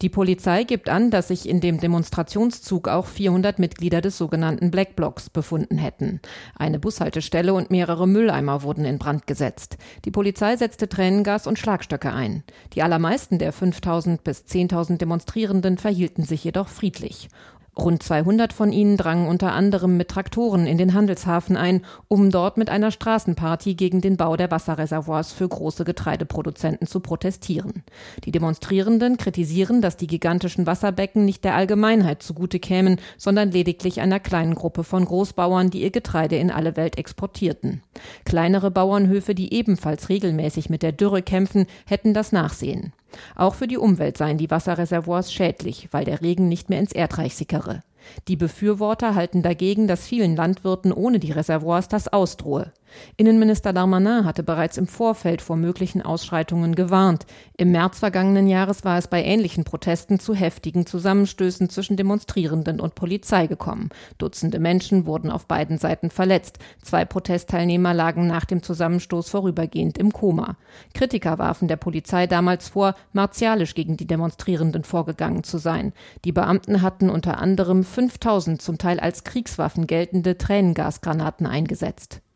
Die Polizei gibt an, dass sich in dem Demonstrationszug auch 400 Mitglieder des sogenannten Black Blocs befunden hätten. Eine Bushaltestelle und mehrere Mülleimer wurden in Brand gesetzt. Die Polizei setzte Tränengas und Schlagstöcke ein. Die allermeisten der 5.000 bis 10.000 Demonstrierenden verhielten sich jedoch friedlich. Rund 200 von ihnen drangen unter anderem mit Traktoren in den Handelshafen ein, um dort mit einer Straßenparty gegen den Bau der Wasserreservoirs für große Getreideproduzenten zu protestieren. Die Demonstrierenden kritisieren, dass die gigantischen Wasserbecken nicht der Allgemeinheit zugute kämen, sondern lediglich einer kleinen Gruppe von Großbauern, die ihr Getreide in alle Welt exportierten. Kleinere Bauernhöfe, die ebenfalls regelmäßig mit der Dürre kämpfen, hätten das Nachsehen. Auch für die Umwelt seien die Wasserreservoirs schädlich, weil der Regen nicht mehr ins Erdreich sickere. Die Befürworter halten dagegen, dass vielen Landwirten ohne die Reservoirs das ausdrohe. Innenminister Darmanin hatte bereits im Vorfeld vor möglichen Ausschreitungen gewarnt. Im März vergangenen Jahres war es bei ähnlichen Protesten zu heftigen Zusammenstößen zwischen Demonstrierenden und Polizei gekommen. Dutzende Menschen wurden auf beiden Seiten verletzt. 2 Protestteilnehmer lagen nach dem Zusammenstoß vorübergehend im Koma. Kritiker warfen der Polizei damals vor, martialisch gegen die Demonstrierenden vorgegangen zu sein. Die Beamten hatten unter anderem 5.000 zum Teil als Kriegswaffen geltende Tränengasgranaten eingesetzt.